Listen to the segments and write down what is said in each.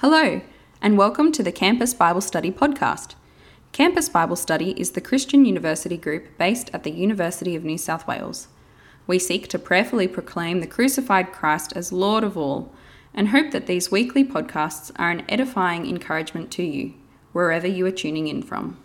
Hello, and welcome to the Campus Bible Study podcast. Campus Bible Study is the Christian university group based at the University of New South Wales. We seek to prayerfully proclaim the crucified Christ as Lord of all, and hope that these weekly podcasts are an edifying encouragement to you, wherever you are tuning in from.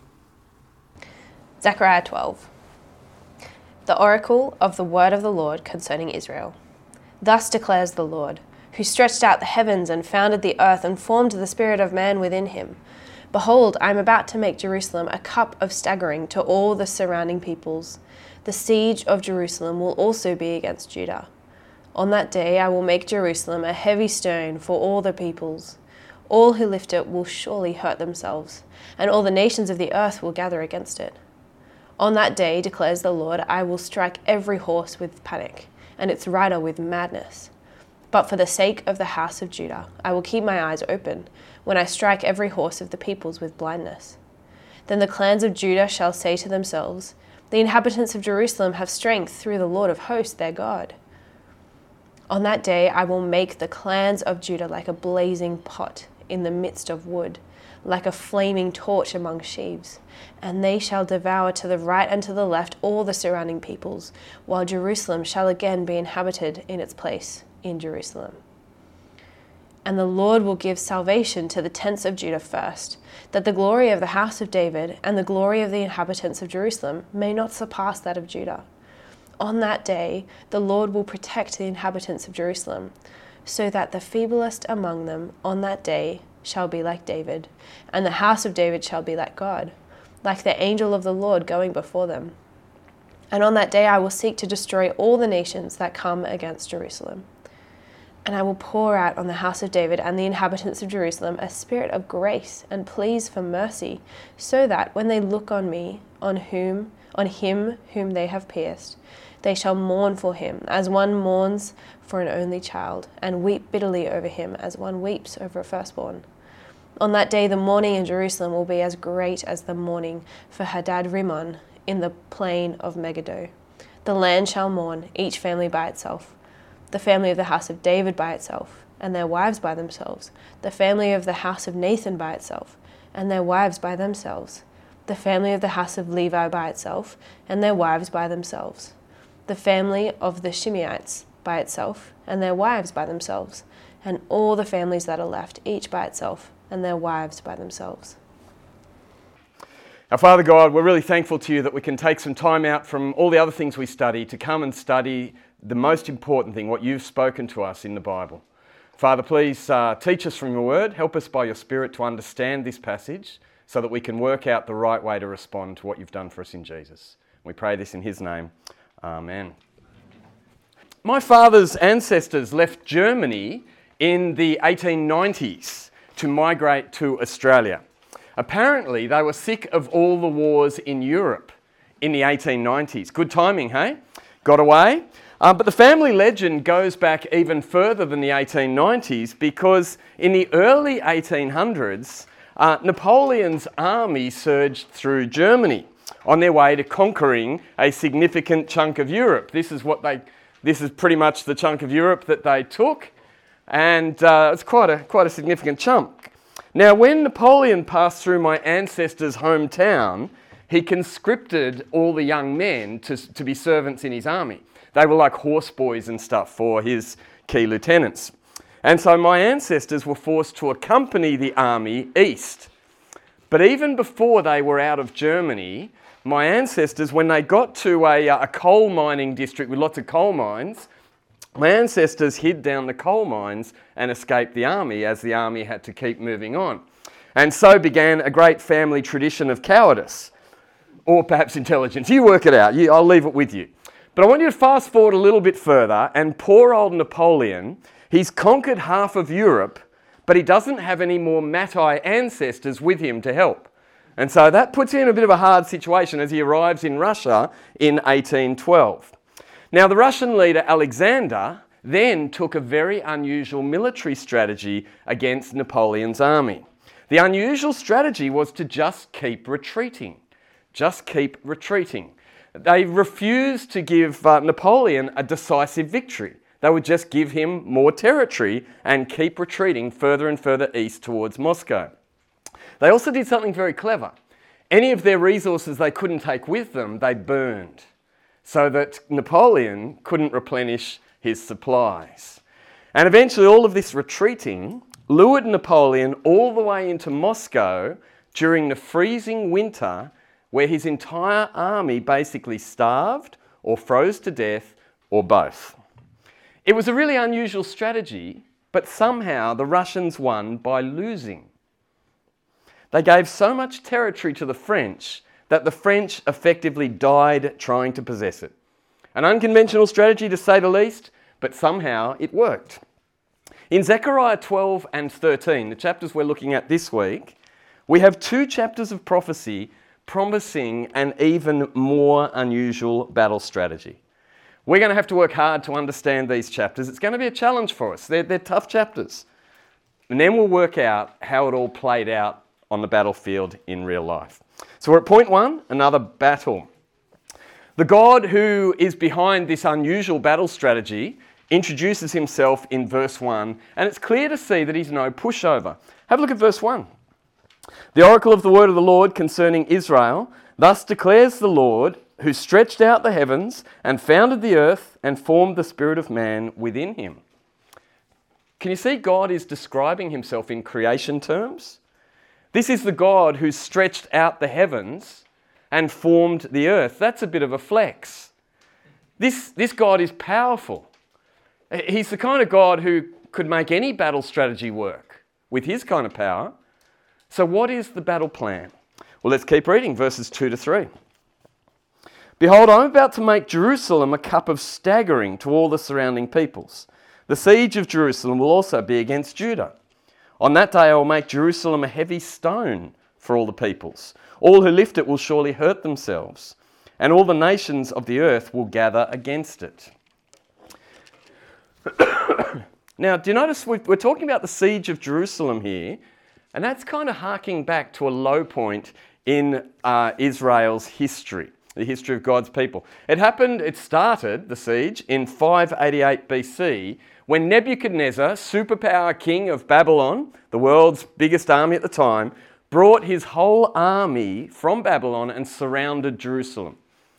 Zechariah 12. The oracle of the word of the Lord concerning Israel. Thus declares the Lord, who stretched out the heavens and founded the earth and formed the spirit of man within him. Behold, I am about to make Jerusalem a cup of staggering to all the surrounding peoples. The siege of Jerusalem will also be against Judah. On that day I will make Jerusalem a heavy stone for all the peoples. All who lift it will surely hurt themselves, and all the nations of the earth will gather against it. On that day, declares the Lord, I will strike every horse with panic, and its rider with madness. But for the sake of the house of Judah, I will keep my eyes open when I strike every horse of the peoples with blindness. Then the clans of Judah shall say to themselves, the inhabitants of Jerusalem have strength through the Lord of hosts, their God. On that day I will make the clans of Judah like a blazing pot in the midst of wood, like a flaming torch among sheaves, and they shall devour to the right and to the left all the surrounding peoples, while Jerusalem shall again be inhabited in its place in Jerusalem. And the Lord will give salvation to the tents of Judah first, that the glory of the house of David and the glory of the inhabitants of Jerusalem may not surpass that of Judah. On that day, the Lord will protect the inhabitants of Jerusalem, so that the feeblest among them on that day shall be like David, and the house of David shall be like God, like the angel of the Lord going before them. And on that day I will seek to destroy all the nations that come against Jerusalem. And I will pour out on the house of David and the inhabitants of Jerusalem a spirit of grace and pleas for mercy, so that when they look on me, on him whom they have pierced, they shall mourn for him as one mourns for an only child, and weep bitterly over him as one weeps over a firstborn. On that day the mourning in Jerusalem will be as great as the mourning for Hadad-rimmon in the plain of Megiddo. The land shall mourn, each family by itself. The family of the house of David by itself, and their wives by themselves. The family of the house of Nathan by itself, and their wives by themselves. The family of the house of Levi by itself, and their wives by themselves. The family of the Shimeites by itself, and their wives by themselves. And all the families that are left, each by itself, and their wives by themselves. Our Father God, we're really thankful to you that we can take some time out from all the other things we study to come and study the most important thing, what you've spoken to us in the Bible. Father, please teach us from your word. Help us by your Spirit to understand this passage so that we can work out the right way to respond to what you've done for us in Jesus. We pray this in his name. Amen. My father's ancestors left Germany in the 1890s to migrate to Australia. Apparently, they were sick of all the wars in Europe in the 1890s. Good timing, hey? Got away. But the family legend goes back even further than the 1890s, because in the early 1800s, Napoleon's army surged through Germany on their way to conquering a significant chunk of Europe. This is pretty much the chunk of Europe that they took, and it's quite a significant chunk. Now, when Napoleon passed through my ancestors' hometown, he conscripted all the young men to be servants in his army. They were like horseboys and stuff for his key lieutenants. And so my ancestors were forced to accompany the army east. But even before they were out of Germany, my ancestors, when they got to a coal mining district with lots of coal mines, my ancestors hid down the coal mines and escaped the army as the army had to keep moving on. And so began a great family tradition of cowardice, or perhaps intelligence. You work it out. I'll leave it with you. But I want you to fast forward a little bit further, and poor old Napoleon, he's conquered half of Europe, but he doesn't have any more Matai ancestors with him to help. And so that puts him in a bit of a hard situation as he arrives in Russia in 1812. Now, the Russian leader Alexander then took a very unusual military strategy against Napoleon's army. The unusual strategy was to just keep retreating. Just keep retreating. They refused to give Napoleon a decisive victory. They would just give him more territory and keep retreating further and further east towards Moscow. They also did something very clever. Any of their resources they couldn't take with them, they burned, so that Napoleon couldn't replenish his supplies. And eventually all of this retreating lured Napoleon all the way into Moscow during the freezing winter, where his entire army basically starved or froze to death or both. It was a really unusual strategy, but somehow the Russians won by losing. They gave so much territory to the French that the French effectively died trying to possess it. An unconventional strategy, to say the least, but somehow it worked. In Zechariah 12 and 13, the chapters we're looking at this week, we have 2 chapters of prophecy promising an even more unusual battle strategy. We're going to have to work hard to understand these chapters. It's going to be a challenge for us. They're tough chapters. And then we'll work out how it all played out on the battlefield in real life. So we're at point 1, another battle. The God who is behind this unusual battle strategy introduces himself in verse 1, and it's clear to see that he's no pushover. Have a look at verse 1. The oracle of the word of the Lord concerning Israel, thus declares the Lord, who stretched out the heavens and founded the earth and formed the spirit of man within him. Can you see God is describing himself in creation terms? This is the God who stretched out the heavens and formed the earth. That's a bit of a flex. This God is powerful. He's the kind of God who could make any battle strategy work with his kind of power. So what is the battle plan? Well, let's keep reading verses 2 to 3. Behold, I'm about to make Jerusalem a cup of staggering to all the surrounding peoples. The siege of Jerusalem will also be against Judah. On that day I will make Jerusalem a heavy stone for all the peoples. All who lift it will surely hurt themselves, and all the nations of the earth will gather against it. Now, do you notice we're talking about the siege of Jerusalem here, and that's kind of harking back to a low point in Israel's history. The history of God's people. It started, the siege, in 588 BC, when Nebuchadnezzar, superpower king of Babylon, the world's biggest army at the time, brought his whole army from Babylon and surrounded Jerusalem.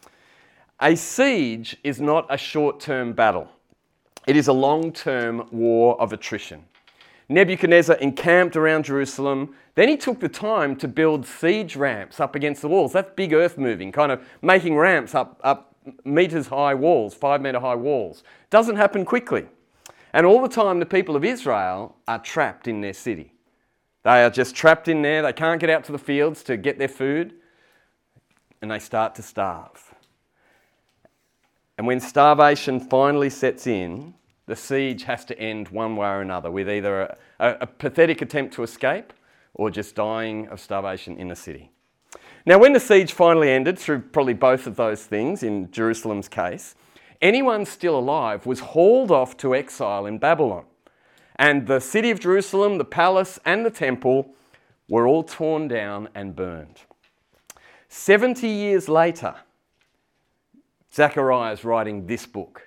A siege is not a short-term battle. It is a long-term war of attrition. Nebuchadnezzar encamped around Jerusalem. Then he took the time to build siege ramps up against the walls. That's big earth moving, kind of making ramps up meters high walls, 5 metre high walls. Doesn't happen quickly. And all the time the people of Israel are trapped in their city. They are just trapped in there. They can't get out to the fields to get their food. And they start to starve. And when starvation finally sets in, the siege has to end one way or another, with either a pathetic attempt to escape or just dying of starvation in the city. Now, when the siege finally ended, through probably both of those things in Jerusalem's case, anyone still alive was hauled off to exile in Babylon. And the city of Jerusalem, the palace and the temple were all torn down and burned. 70 years later, Zechariah is writing this book.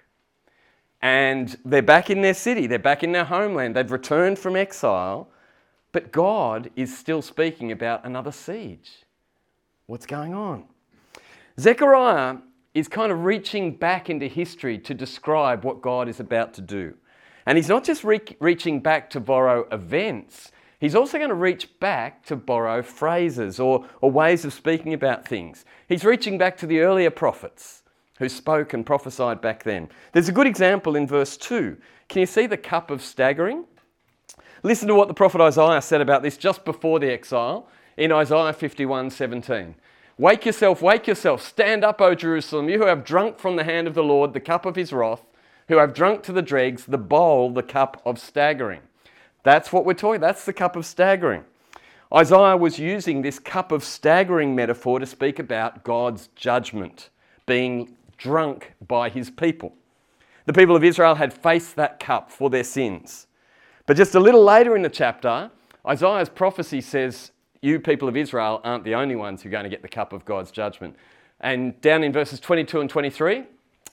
And they're back in their city, they're back in their homeland, they've returned from exile, but God is still speaking about another siege. What's going on? Zechariah is kind of reaching back into history to describe what God is about to do. And he's not just reaching back to borrow events, he's also going to reach back to borrow phrases or ways of speaking about things. He's reaching back to the earlier prophets who spoke and prophesied back then. There's a good example in verse 2. Can you see the cup of staggering? Listen to what the prophet Isaiah said about this just before the exile in Isaiah 51:17. Wake yourself, stand up, O Jerusalem, you who have drunk from the hand of the Lord the cup of his wrath, who have drunk to the dregs the bowl, the cup of staggering. That's what we're talking, that's the cup of staggering. Isaiah was using this cup of staggering metaphor to speak about God's judgment, being drunk by his people. The people of Israel had faced that cup for their sins. But just a little later in the chapter, Isaiah's prophecy says, you people of Israel aren't the only ones who are going to get the cup of God's judgment. And down in verses 22 and 23,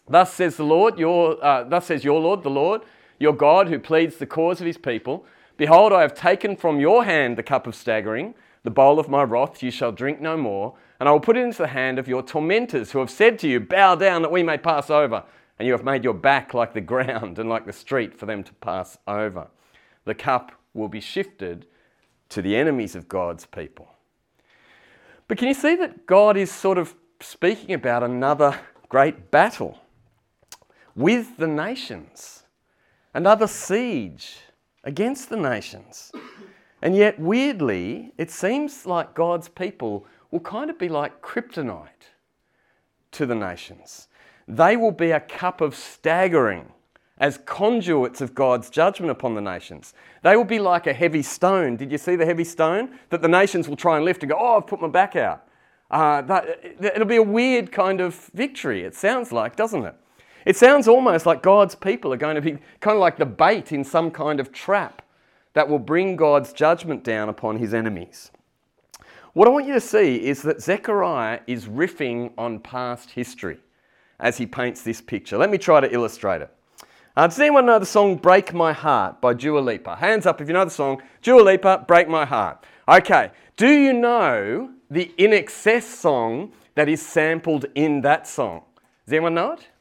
Thus says the Lord, thus says your Lord, the Lord, your God, who pleads the cause of his people. Behold, I have taken from your hand the cup of staggering, the bowl of my wrath. You shall drink no more, and I will put it into the hand of your tormentors, who have said to you, bow down that we may pass over. And you have made your back like the ground and like the street for them to pass over. The cup will be shifted to the enemies of God's people. But can you see that God is sort of speaking about another great battle with the nations, another siege against the nations? And yet, weirdly, it seems like God's people will kind of be like kryptonite to the nations. They will be a cup of staggering as conduits of God's judgment upon the nations. They will be like a heavy stone. Did you see the heavy stone? That the nations will try and lift and go, oh, I've put my back out. It'll be a weird kind of victory, it sounds like, doesn't it? It sounds almost like God's people are going to be kind of like the bait in some kind of trap that will bring God's judgment down upon his enemies. What I want you to see is that Zechariah is riffing on past history as he paints this picture. Let me try to illustrate it. Does anyone know the song Break My Heart by Dua Lipa? Hands up if you know the song. Dua Lipa, Break My Heart. Okay, do you know the In Excess song that is sampled in that song? Does anyone know it?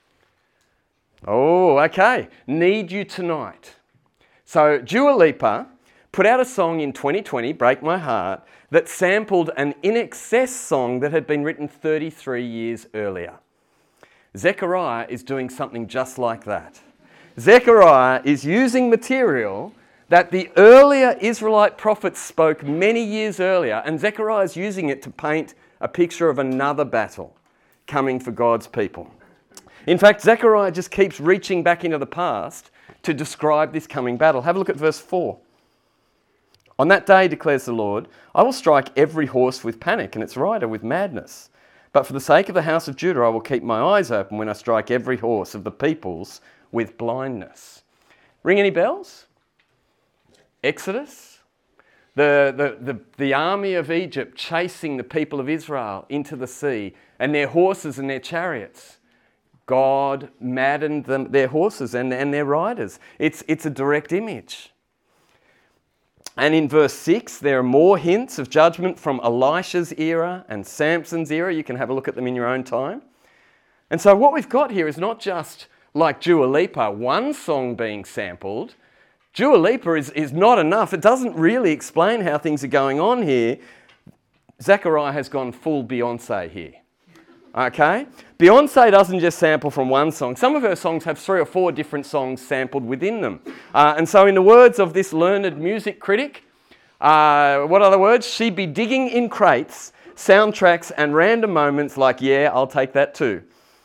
Oh, okay. Need You Tonight. So Dua Lipa put out a song in 2020, Break My Heart, that sampled an In Excess song that had been written 33 years earlier. Zechariah is doing something just like that. Zechariah is using material that the earlier Israelite prophets spoke many years earlier, and Zechariah is using it to paint a picture of another battle coming for God's people. In fact, Zechariah just keeps reaching back into the past to describe this coming battle. Have a look at verse 4. On that day, declares the Lord, I will strike every horse with panic and its rider with madness. But for the sake of the house of Judah, I will keep my eyes open when I strike every horse of the peoples with blindness. Ring any bells? Exodus? The army of Egypt chasing the people of Israel into the sea and their horses and their chariots. God maddened them, their horses and their riders. It's a direct image. And in verse 6, there are more hints of judgment from Elisha's era and Samson's era. You can have a look at them in your own time. And so what we've got here is not just like Dua Lipa, one song being sampled. Dua Lipa is not enough. It doesn't really explain how things are going on here. Zechariah has gone full Beyonce here. Okay? Beyonce doesn't just sample from one song. Some of her songs have 3 or 4 different songs sampled within them. And so in the words of this learned music critic, what are the words? She'd be digging in crates, soundtracks and random moments like, yeah, I'll take that too.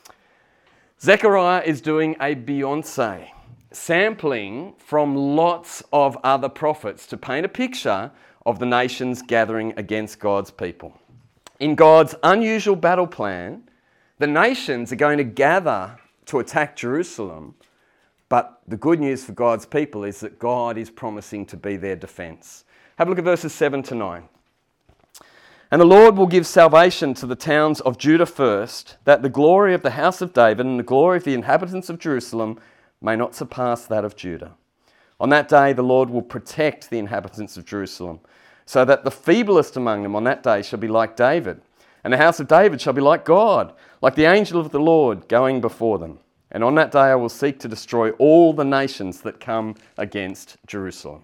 Zechariah is doing a Beyonce, sampling from lots of other prophets to paint a picture of the nations gathering against God's people. In God's unusual battle plan, the nations are going to gather to attack Jerusalem, but the good news for God's people is that God is promising to be their defence. Have a look at verses 7 to 9. And the Lord will give salvation to the towns of Judah first, that the glory of the house of David and the glory of the inhabitants of Jerusalem may not surpass that of Judah. On that day, the Lord will protect the inhabitants of Jerusalem, so that the feeblest among them on that day shall be like David, and the house of David shall be like God, like the angel of the Lord going before them. And on that day I will seek to destroy all the nations that come against Jerusalem.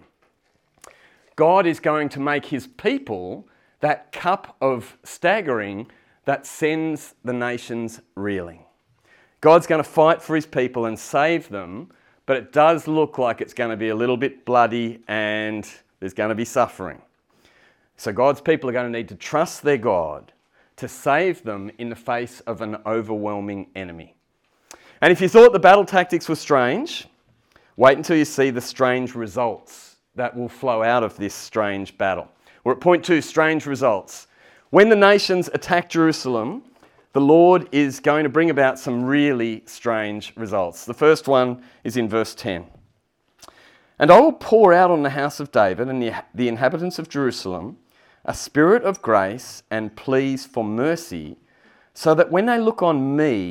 God is going to make his people that cup of staggering that sends the nations reeling. God's going to fight for his people and save them, but it does look like it's going to be a little bit bloody and there's going to be suffering. So God's people are going to need to trust their God to save them in the face of an overwhelming enemy. And if you thought the battle tactics were strange, wait until you see the strange results that will flow out of this strange battle. We're at point 2, strange results. When the nations attack Jerusalem, the Lord is going to bring about some really strange results. The first one is in verse 10. And I will pour out on the house of David and the inhabitants of Jerusalem a spirit of grace and pleas for mercy, so that when they look on me,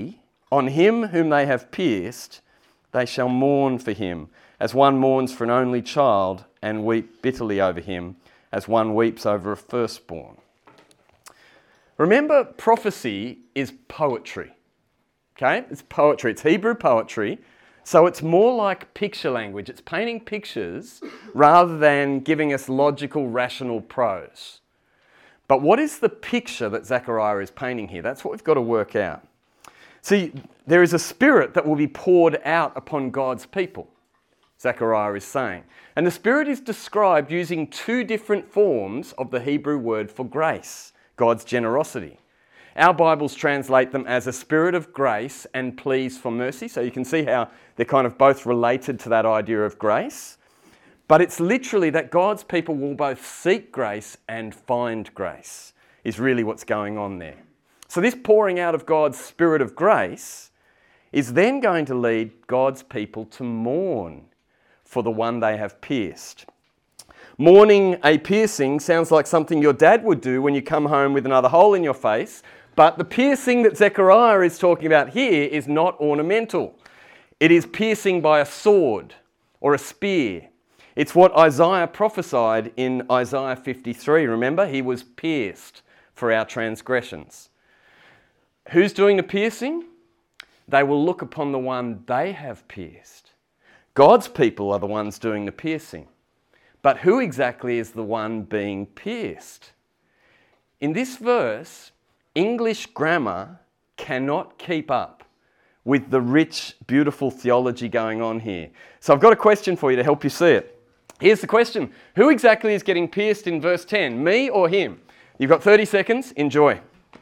On him whom they have pierced, they shall mourn for him, as one mourns for an only child, and weep bitterly over him, as one weeps over a firstborn. Remember, prophecy is poetry. Okay? It's poetry. It's Hebrew poetry. So it's more like picture language. It's painting pictures rather than giving us logical, rational prose. But what is the picture that Zechariah is painting here? That's what we've got to work out. See, there is a spirit that will be poured out upon God's people, Zechariah is saying. And the spirit is described using two different forms of the Hebrew word for grace, God's generosity. Our Bibles translate them as a spirit of grace and pleas for mercy. So you can see how they're kind of both related to that idea of grace. But it's literally that God's people will both seek grace and find grace, is really what's going on there. So this pouring out of God's spirit of grace is then going to lead God's people to mourn for the one they have pierced. Mourning a piercing sounds like something your dad would do when you come home with another hole in your face. But the piercing that Zechariah is talking about here is not ornamental. It is piercing by a sword or a spear. It's what Isaiah prophesied in Isaiah 53. Remember, he was pierced for our transgressions. Who's doing the piercing? They will look upon the one they have pierced. God's people are the ones doing the piercing. But who exactly is the one being pierced? In this verse, English grammar cannot keep up with the rich, beautiful theology going on here. So I've got a question for you to help you see it. Here's the question. Who exactly is getting pierced in verse 10? Me or him? You've got 30 seconds. Enjoy.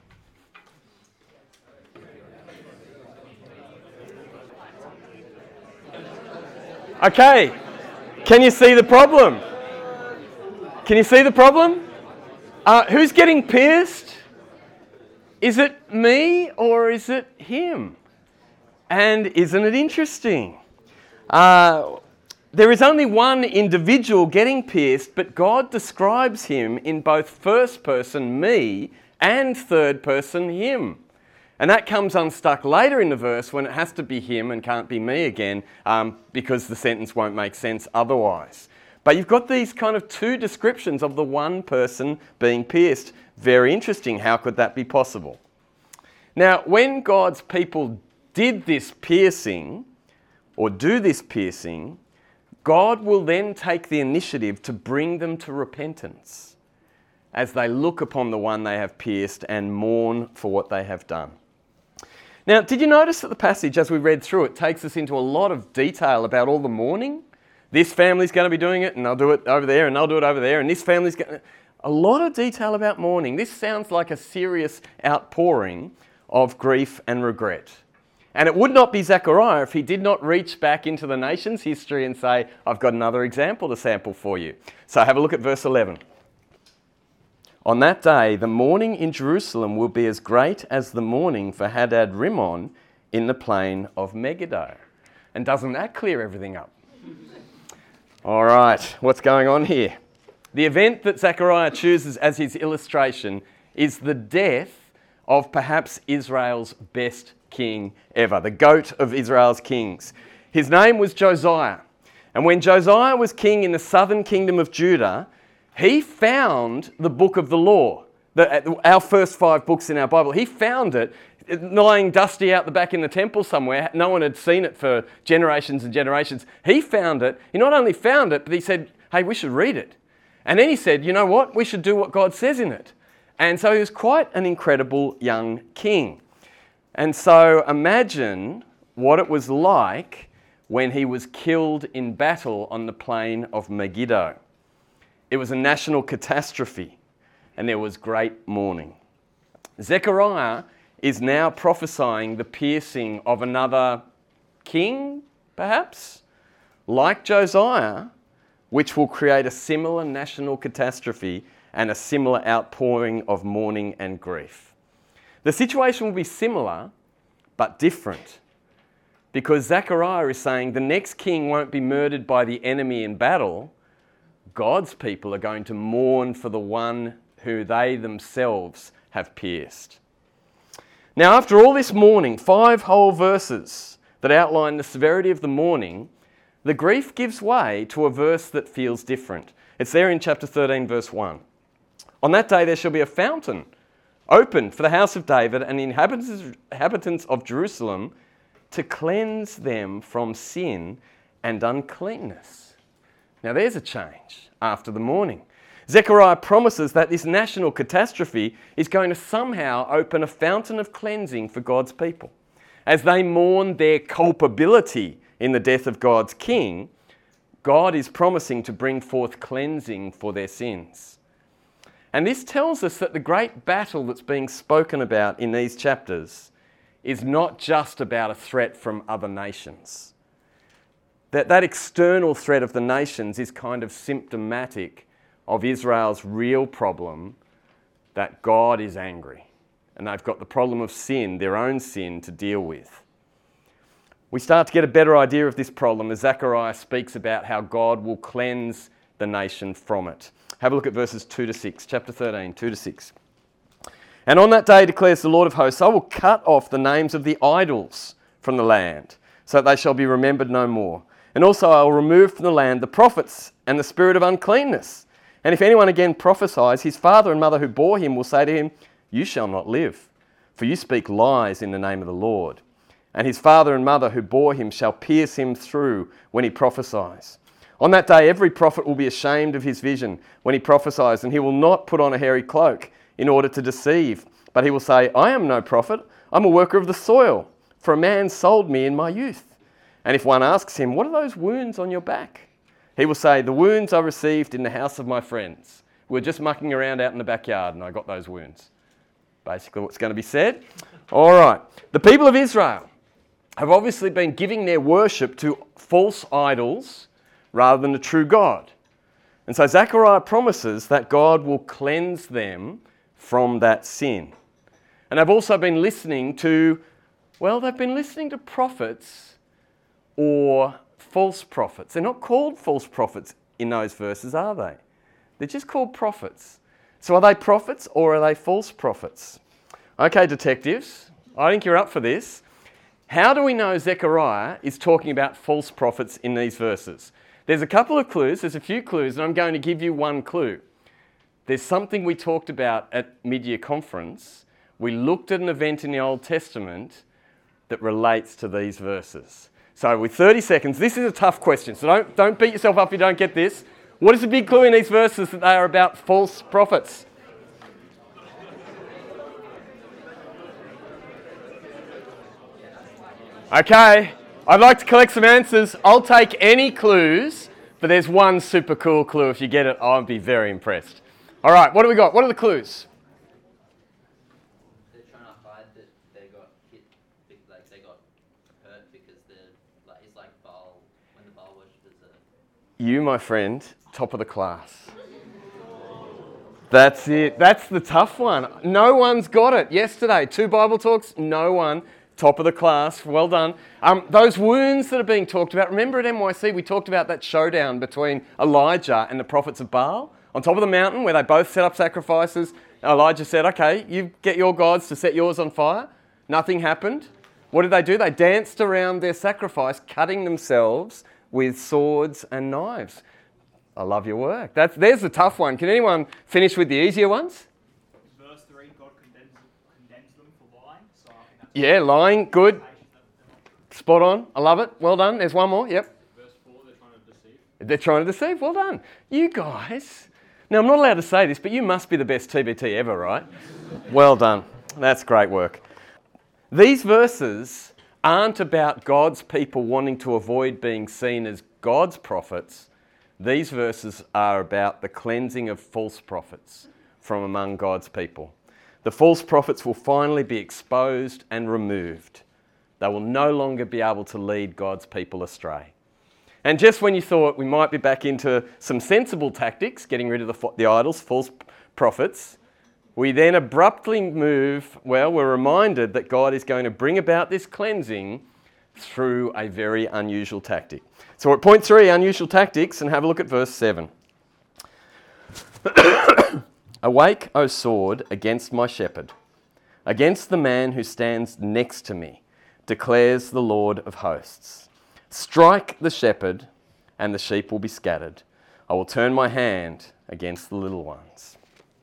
Okay. Can you see the problem? Can you see the problem? Who's getting pierced? Is it me or is it him? And isn't it interesting? There is only one individual getting pierced, but God describes him in both first person, me, and third person, him. And that comes unstuck later in the verse when it has to be him and can't be me again, because the sentence won't make sense otherwise. But you've got these kind of two descriptions of the one person being pierced. Very interesting. How could that be possible? Now, when God's people did this piercing, or do this piercing, God will then take the initiative to bring them to repentance as they look upon the one they have pierced and mourn for what they have done. Now, did you notice that the passage, as we read through it, takes us into a lot of detail about all the mourning? This family's going to be doing it, and they'll do it over there, and they'll do it over there, and this family's going to... A lot of detail about mourning. This sounds like a serious outpouring of grief and regret. And it would not be Zechariah if he did not reach back into the nation's history and say, I've got another example to sample for you. So have a look at verse 11. On that day, the mourning in Jerusalem will be as great as the mourning for Hadad Rimmon in the plain of Megiddo. And doesn't that clear everything up? All right, what's going on here? The event that Zechariah chooses as his illustration is the death of perhaps Israel's best king ever, the goat of Israel's kings. His name was Josiah. And when Josiah was king in the southern kingdom of Judah, he found the book of the law, our first 5 books in our Bible. He found it lying dusty out the back in the temple somewhere. No one had seen it for generations and generations. He found it. He not only found it, but he said, hey, we should read it. And then he said, you know what? We should do what God says in it. And so he was quite an incredible young king. And so imagine what it was like when he was killed in battle on the plain of Megiddo. It was a national catastrophe, and there was great mourning. Zechariah is now prophesying the piercing of another king, perhaps, like Josiah, which will create a similar national catastrophe and a similar outpouring of mourning and grief. The situation will be similar, but different, because Zechariah is saying the next king won't be murdered by the enemy in battle. God's people are going to mourn for the one who they themselves have pierced. Now, after all this mourning, 5 whole verses that outline the severity of the mourning, the grief gives way to a verse that feels different. It's there in chapter 13, verse 1. On that day there shall be a fountain opened for the house of David and the inhabitants of Jerusalem to cleanse them from sin and uncleanness. Now there's a change after the mourning. Zechariah promises that this national catastrophe is going to somehow open a fountain of cleansing for God's people. As they mourn their culpability in the death of God's king, God is promising to bring forth cleansing for their sins. And this tells us that the great battle that's being spoken about in these chapters is not just about a threat from other nations. That external threat of the nations is kind of symptomatic of Israel's real problem, that God is angry and they've got the problem of sin, their own sin, to deal with. We start to get a better idea of this problem as Zechariah speaks about how God will cleanse the nation from it. Have a look at verses 2 to 6, chapter 13, 2 to 6. And on that day, declares the Lord of hosts, I will cut off the names of the idols from the land, so that they shall be remembered no more. And also I will remove from the land the prophets and the spirit of uncleanness. And if anyone again prophesies, his father and mother who bore him will say to him, you shall not live, for you speak lies in the name of the Lord. And his father and mother who bore him shall pierce him through when he prophesies. On that day every prophet will be ashamed of his vision when he prophesies, and he will not put on a hairy cloak in order to deceive, but he will say, I am no prophet, I'm a worker of the soil, for a man sold me in my youth. And if one asks him, what are those wounds on your back? He will say, the wounds I received in the house of my friends. We were just mucking around out in the backyard and I got those wounds. Basically what's going to be said. All right. The people of Israel have obviously been giving their worship to false idols rather than the true God. And so Zechariah promises that God will cleanse them from that sin. And they've also been listening to, they've been listening to prophets or false prophets. They're not called false prophets in those verses, are they? They're just called prophets. So are they prophets or are they false prophets? Okay, detectives, I think you're up for this. How do we know Zechariah is talking about false prophets in these verses? There's a couple of clues, there's a few clues, and I'm going to give you one clue. There's something we talked about at mid-year conference. We looked at an event in the Old Testament that relates to these verses. So with 30 seconds, this is a tough question, so don't beat yourself up if you don't get this. What is the big clue in these verses that they are about false prophets? Okay, I'd like to collect some answers. I'll take any clues, but there's one super cool clue. If you get it, I'll be very impressed. All right, what do we got? What are the clues? They're trying to hide that they got hit, like they got hurt because it's like Baal, when the Baal worshippers are... You, my friend, top of the class. That's it. That's the tough one. No one's got it. Yesterday, 2 Bible talks, no one. Top of the class. Well done. Those wounds that are being talked about, remember at NYC we talked about that showdown between Elijah and the prophets of Baal on top of the mountain where they both set up sacrifices. Elijah said, okay, you get your gods to set yours on fire. Nothing happened. What did they do? They danced around their sacrifice, cutting themselves with swords and knives. I love your work. There's the tough one. Can anyone finish with the easier ones? Verse 3, God condemns them for lying. So I think that's Yeah, lying, good. Spot on. I love it. Well done. There's one more. Yep. Verse 4, they're trying to deceive. They're trying to deceive. Well done. You guys. Now, I'm not allowed to say this, but you must be the best TBT ever, right? Well done. That's great work. These verses aren't about God's people wanting to avoid being seen as God's prophets. These verses are about the cleansing of false prophets from among God's people. The false prophets will finally be exposed and removed. They will no longer be able to lead God's people astray. And just when you thought we might be back into some sensible tactics, getting rid of the idols, false prophets, we then abruptly move, we're reminded that God is going to bring about this cleansing through a very unusual tactic. So we're at point 3, unusual tactics, and have a look at verse 7. Awake, O sword, against my shepherd. against the man who stands next to me, declares the Lord of hosts. Strike the shepherd, and the sheep will be scattered. I will turn my hand against the little ones.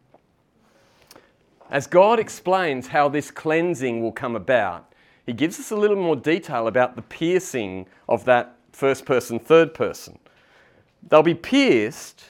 As God explains how this cleansing will come about, he gives us a little more detail about the piercing of that first person, third person. They'll be pierced.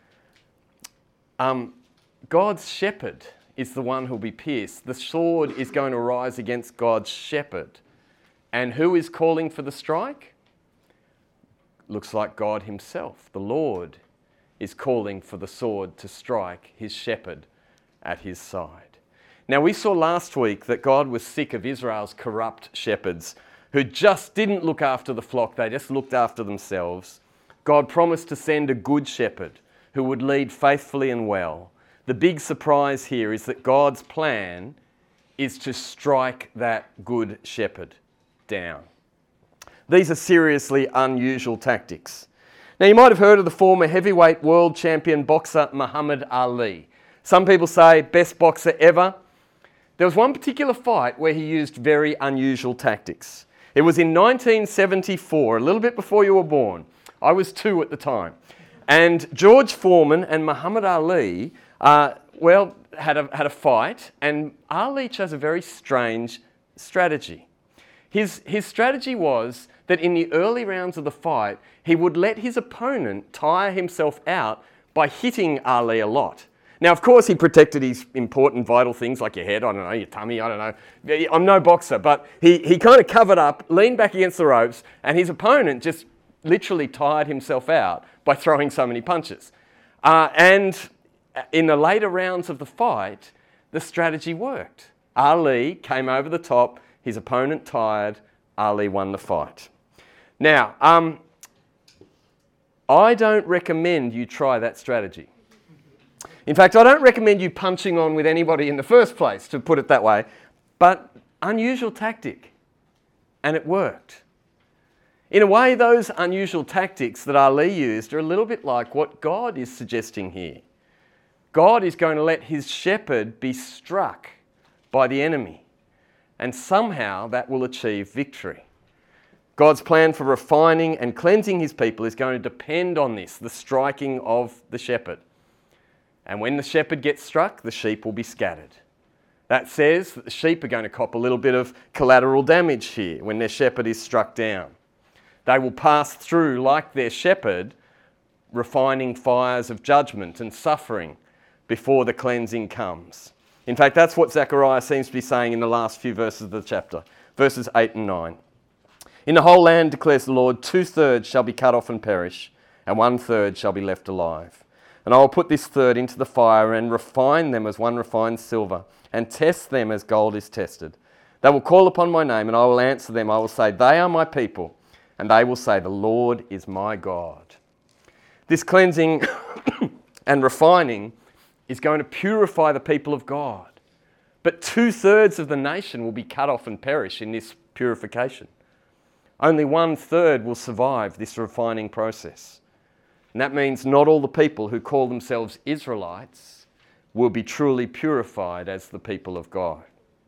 God's shepherd is the one who'll be pierced. The sword is going to rise against God's shepherd. And who is calling for the strike? Looks like God himself. The Lord is calling for the sword to strike his shepherd at his side. Now, we saw last week that God was sick of Israel's corrupt shepherds who just didn't look after the flock, they just looked after themselves. God promised to send a good shepherd who would lead faithfully and well. The big surprise here is that God's plan is to strike that good shepherd down. These are seriously unusual tactics. Now, you might have heard of the former heavyweight world champion boxer Muhammad Ali. Some people say best boxer ever. There was one particular fight where he used very unusual tactics. It was in 1974, a little bit before you were born. I was 2 at the time. And George Foreman and Muhammad Ali, had a fight, and Ali chose a very strange strategy. His strategy was that in the early rounds of the fight, he would let his opponent tire himself out by hitting Ali a lot. Now, of course, he protected his important vital things like your head, I don't know, your tummy, I don't know. I'm no boxer, but he kind of covered up, leaned back against the ropes, and his opponent just literally tired himself out by throwing so many punches. And in the later rounds of the fight, the strategy worked. Ali came over the top, his opponent tired, Ali won the fight. Now, I don't recommend you try that strategy. In fact, I don't recommend you punching on with anybody in the first place, to put it that way, but unusual tactic, and it worked. In a way, those unusual tactics that Ali used are a little bit like what God is suggesting here. God is going to let his shepherd be struck by the enemy, and somehow that will achieve victory. God's plan for refining and cleansing his people is going to depend on this, the striking of the shepherd. And when the shepherd gets struck, the sheep will be scattered. That says that the sheep are going to cop a little bit of collateral damage here when their shepherd is struck down. They will pass through, like their shepherd, refining fires of judgment and suffering before the cleansing comes. In fact, that's what Zechariah seems to be saying in the last few verses of the chapter, verses 8 and 9. In the whole land, declares the Lord, 2/3 shall be cut off and perish, and 1/3 shall be left alive. And I will put this third into the fire and refine them as one refines silver, and test them as gold is tested. They will call upon my name, and I will answer them. I will say, they are my people, and they will say, the Lord is my God. This cleansing and refining is going to purify the people of God. But 2/3 of the nation will be cut off and perish in this purification. Only 1/3 will survive this refining process. And that means not all the people who call themselves Israelites will be truly purified as the people of God.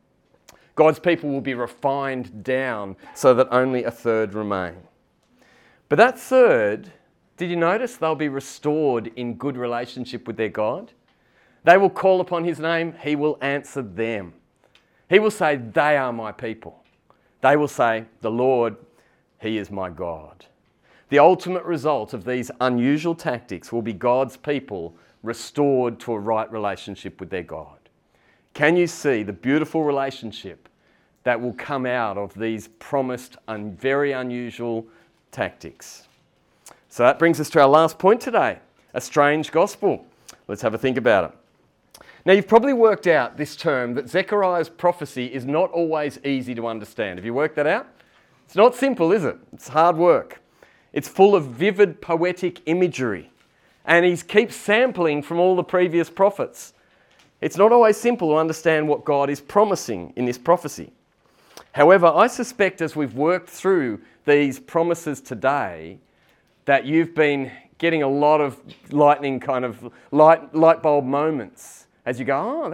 God's people will be refined down so that only 1/3 remain. But that third, did you notice they'll be restored in good relationship with their God? They will call upon his name, he will answer them. He will say, they are my people. They will say, the Lord, he is my God. The ultimate result of these unusual tactics will be God's people restored to a right relationship with their God. Can you see the beautiful relationship that will come out of these promised and very unusual tactics? So that brings us to our last point today, a strange gospel. Let's have a think about it. Now, you've probably worked out this term that Zechariah's prophecy is not always easy to understand. Have you worked that out? It's not simple, is it? It's hard work. It's full of vivid poetic imagery, and he keeps sampling from all the previous prophets. It's not always simple to understand what God is promising in this prophecy. However, I suspect as we've worked through these promises today, that you've been getting a lot of lightning kind of light bulb moments As you go,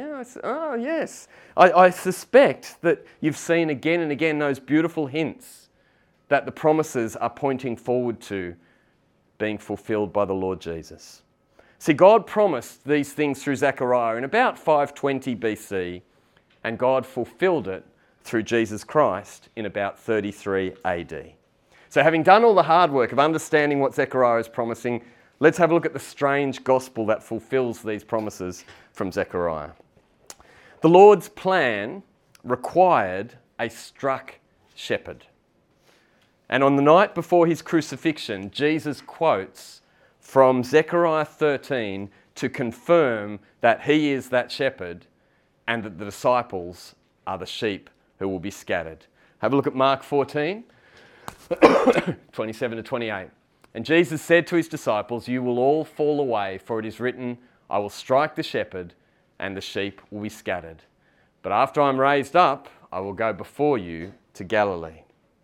yes. I suspect that you've seen again and again those beautiful hints that the promises are pointing forward to being fulfilled by the Lord Jesus. See, God promised these things through Zechariah in about 520 BC, and God fulfilled it through Jesus Christ in about 33 AD. So having done all the hard work of understanding what Zechariah is promising, let's have a look at the strange gospel that fulfills these promises from Zechariah. The Lord's plan required a struck shepherd. And on the night before his crucifixion, Jesus quotes from Zechariah 13 to confirm that he is that shepherd and that the disciples are the sheep who will be scattered. Have a look at Mark 14, 27 to 28. And Jesus said to his disciples, "You will all fall away, for it is written, I will strike the shepherd, and the sheep will be scattered. But after I'm raised up, I will go before you to Galilee."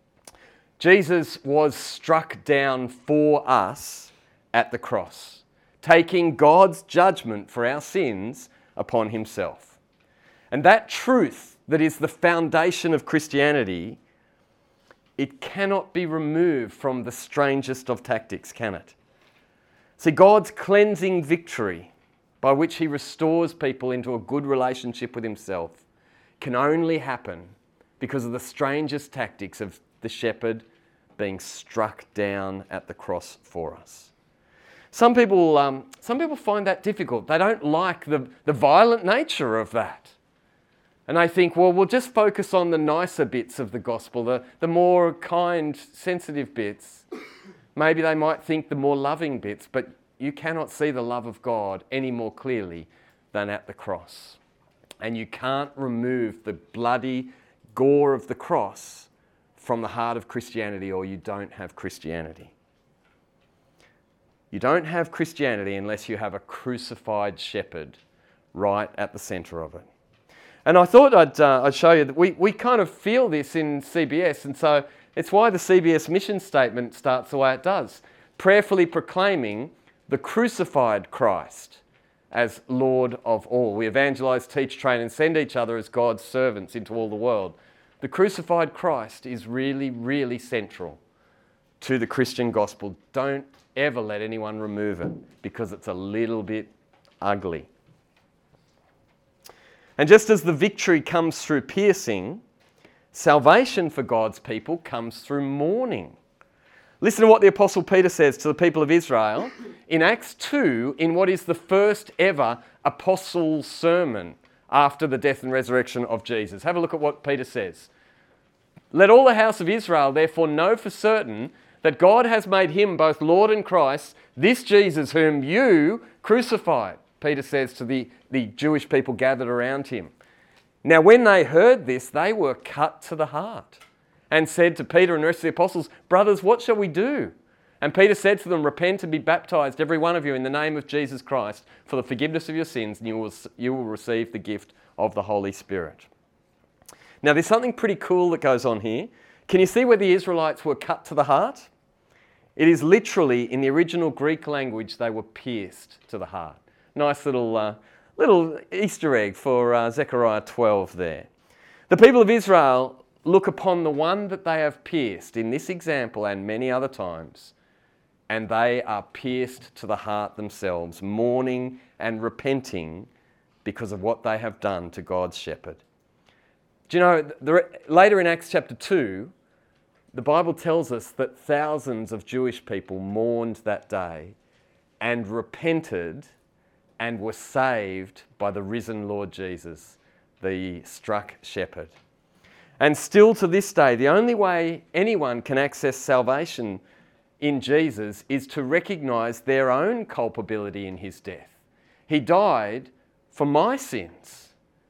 Jesus was struck down for us at the cross, taking God's judgment for our sins upon himself. And that truth that is the foundation of Christianity, it cannot be removed from the strangest of tactics, can it? See, God's cleansing victory by which he restores people into a good relationship with himself can only happen because of the strangest tactics of the shepherd being struck down at the cross for us. Some people find that difficult. They don't like the violent nature of that. And they think, well, we'll just focus on the nicer bits of the gospel, the more kind, sensitive bits. Maybe they might think the more loving bits, but you cannot see the love of God any more clearly than at the cross. And you can't remove the bloody gore of the cross from the heart of Christianity, or you don't have Christianity. You don't have Christianity unless you have a crucified shepherd right at the centre of it. And I thought I'd show you that we kind of feel this in CBS, and so it's why the CBS mission statement starts the way it does, prayerfully proclaiming the crucified Christ as Lord of all. We evangelise, teach, train and send each other as God's servants into all the world. The crucified Christ is really, really central to the Christian gospel. Don't ever let anyone remove it because it's a little bit ugly. And just as the victory comes through piercing, salvation for God's people comes through mourning. Listen to what the Apostle Peter says to the people of Israel in Acts 2, in what is the first ever apostles' sermon after the death and resurrection of Jesus. Have a look at what Peter says. "Let all the house of Israel therefore know for certain that God has made him both Lord and Christ, this Jesus whom you crucified," Peter says to the Jewish people gathered around him. "Now when they heard this, they were cut to the heart and said to Peter and the rest of the apostles, 'Brothers, what shall we do?' And Peter said to them, 'Repent and be baptized, every one of you, in the name of Jesus Christ, for the forgiveness of your sins, and you will receive the gift of the Holy Spirit.'" Now there's something pretty cool that goes on here. Can you see where the Israelites were cut to the heart? It is literally, in the original Greek language, they were pierced to the heart. Nice little Easter egg for Zechariah 12 there. The people of Israel look upon the one that they have pierced in this example and many other times, and they are pierced to the heart themselves, mourning and repenting because of what they have done to God's shepherd. Do you know, later in Acts chapter 2, the Bible tells us that thousands of Jewish people mourned that day and repented and were saved by the risen Lord Jesus, the struck shepherd. And still to this day, the only way anyone can access salvation in Jesus is to recognise their own culpability in his death. He died for my sins.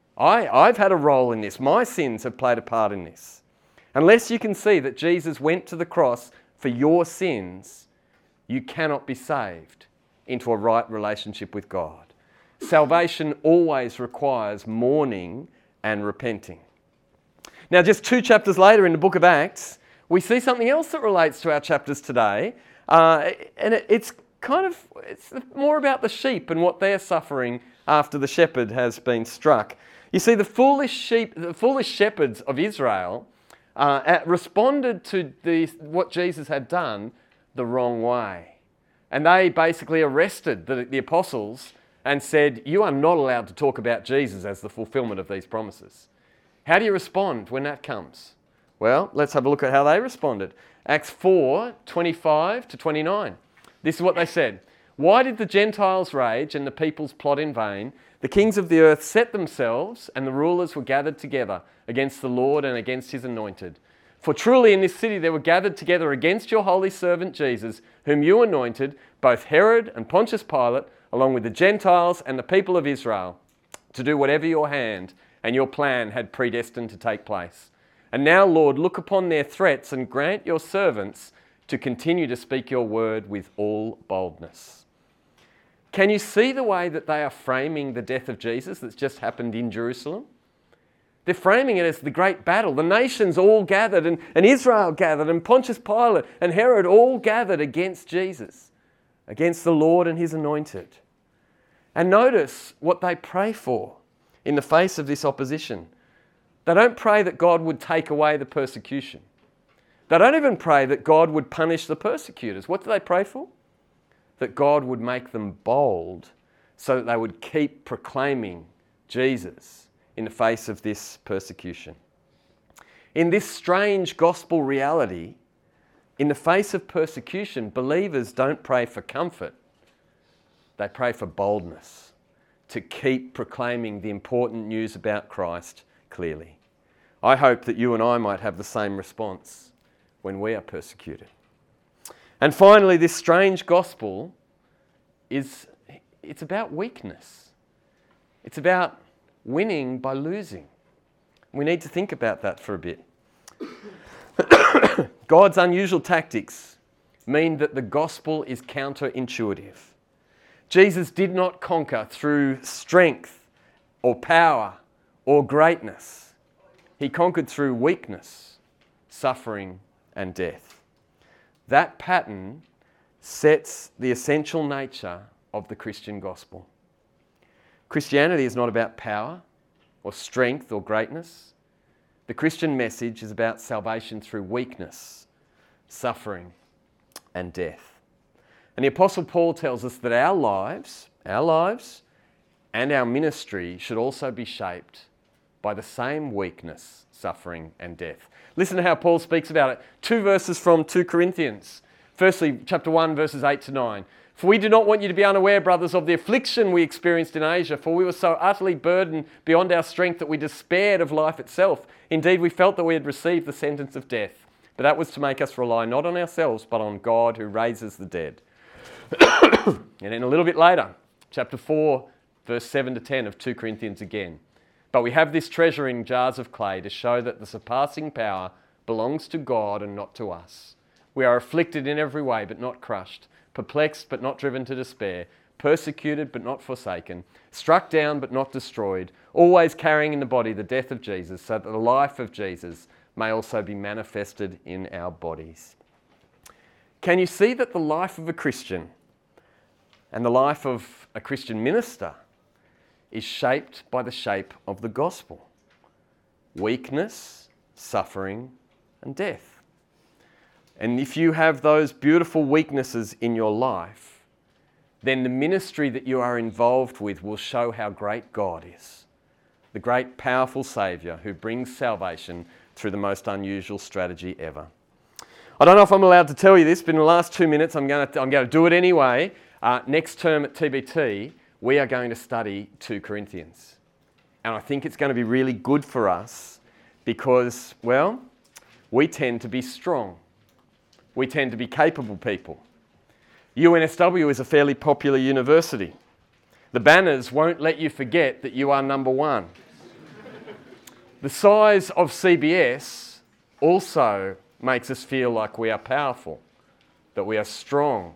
I've had a role in this. My sins have played a part in this. Unless you can see that Jesus went to the cross for your sins, you cannot be saved into a right relationship with God. Salvation always requires mourning and repenting. Now, just 2 chapters later in the book of Acts, we see something else that relates to our chapters today, and it's more about the sheep and what they're suffering after the shepherd has been struck. You see, the foolish shepherds of Israel responded to what Jesus had done the wrong way. And they basically arrested the apostles and said, you are not allowed to talk about Jesus as the fulfillment of these promises. How do you respond when that comes? Well, let's have a look at how they responded. Acts 4:25-29. This is what they said. Why did the Gentiles rage and the peoples plot in vain? The kings of the earth set themselves and the rulers were gathered together against the Lord and against his anointed. For truly in this city they were gathered together against your holy servant Jesus, whom you anointed, both Herod and Pontius Pilate, along with the Gentiles and the people of Israel, to do whatever your hand and your plan had predestined to take place. And now, Lord, look upon their threats and grant your servants to continue to speak your word with all boldness. Can you see the way that they are framing the death of Jesus that's just happened in Jerusalem? They're framing it as the great battle. The nations all gathered and Israel gathered and Pontius Pilate and Herod all gathered against Jesus, against the Lord and his anointed. And notice what they pray for in the face of this opposition. They don't pray that God would take away the persecution. They don't even pray that God would punish the persecutors. What do they pray for? That God would make them bold so that they would keep proclaiming Jesus in the face of this persecution. In this strange gospel reality, in the face of persecution, believers don't pray for comfort. They pray for boldness to keep proclaiming the important news about Christ clearly. I hope that you and I might have the same response when we are persecuted. And finally, this strange gospel it's about weakness. It's about winning by losing. We need to think about that for a bit. God's unusual tactics mean that the gospel is counterintuitive. Jesus did not conquer through strength or power or greatness. He conquered through weakness, suffering, and death. That pattern sets the essential nature of the Christian gospel. Christianity is not about power or strength or greatness. The Christian message is about salvation through weakness, suffering, and death. And the Apostle Paul tells us that our lives and our ministry should also be shaped by the same weakness, suffering, and death. Listen to how Paul speaks about it. 2 verses from 2 Corinthians. Firstly, chapter 1, verses 8-9. For we do not want you to be unaware, brothers, of the affliction we experienced in Asia, for we were so utterly burdened beyond our strength that we despaired of life itself. Indeed, we felt that we had received the sentence of death. But that was to make us rely not on ourselves, but on God who raises the dead. And then a little bit later, chapter 4, verse 7-10 of 2 Corinthians again. But we have this treasure in jars of clay to show that the surpassing power belongs to God and not to us. We are afflicted in every way, but not crushed, perplexed, but not driven to despair, persecuted, but not forsaken, struck down, but not destroyed, always carrying in the body the death of Jesus, so that the life of Jesus may also be manifested in our bodies. Can you see that the life of a Christian and the life of a Christian minister is shaped by the shape of the gospel? Weakness, suffering, and death. And if you have those beautiful weaknesses in your life, then the ministry that you are involved with will show how great God is. The great, powerful Saviour who brings salvation through the most unusual strategy ever. I don't know if I'm allowed to tell you this, but in the last 2 minutes I'm going to do it anyway. Next term at TBT, we are going to study 2 Corinthians. And I think it's going to be really good for us because, well, we tend to be strong. We tend to be capable people. UNSW is a fairly popular university. The banners won't let you forget that you are number one. The size of CBS also makes us feel like we are powerful, that we are strong.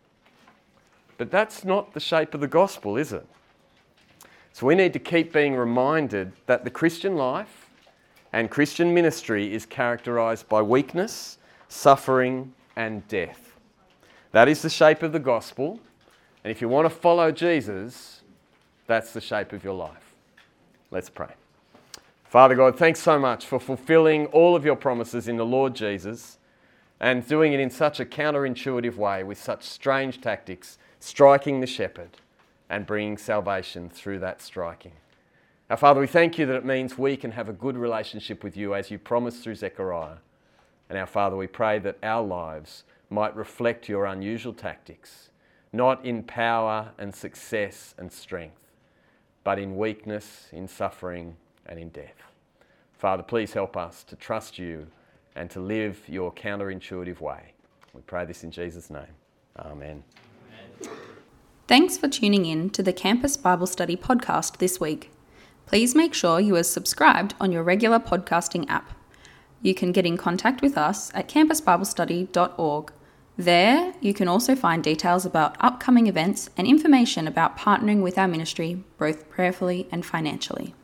But that's not the shape of the gospel, is it? So we need to keep being reminded that the Christian life and Christian ministry is characterised by weakness, suffering, and death. That is the shape of the gospel. And if you want to follow Jesus, That's the shape of your life. Let's pray. Father God, thanks so much for fulfilling all of your promises in the Lord Jesus and doing it in such a counterintuitive way with such strange tactics, striking the shepherd and bringing salvation through that striking. Our Father, we thank you that it means we can have a good relationship with you as you promised through Zechariah. And our Father, we pray that our lives might reflect your unusual tactics, not in power and success and strength, but in weakness, in suffering and in death. Father, please help us to trust you and to live your counterintuitive way. We pray this in Jesus' name. Amen. Thanks for tuning in to the Campus Bible Study podcast this week. Please make sure you are subscribed on your regular podcasting app. You can get in contact with us at campusbiblestudy.org. There, you can also find details about upcoming events and information about partnering with our ministry, both prayerfully and financially.